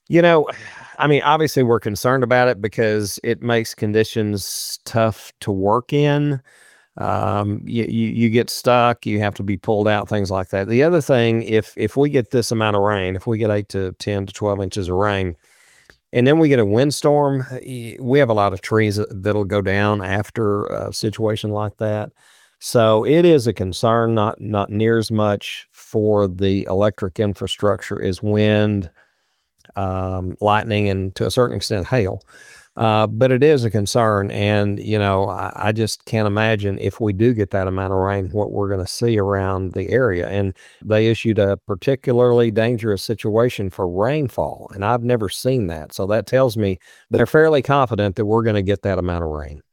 You know, I mean, obviously, we're concerned about it because it makes conditions tough to work in. You get stuck, you have to be pulled out, things like that. The other thing, if we get this amount of rain, if we get 8 to 10 to 12 inches of rain, and then we get a windstorm, we have a lot of trees that'll go down after a situation like that. So it is a concern, not near as much for the electric infrastructure as wind, lightning, and to a certain extent hail. But it is a concern, and I just can't imagine if we do get that amount of rain, what we're going to see around the area. And they issued a particularly dangerous situation for rainfall, and I've never seen that. So that tells me they're fairly confident that we're going to get that amount of rain.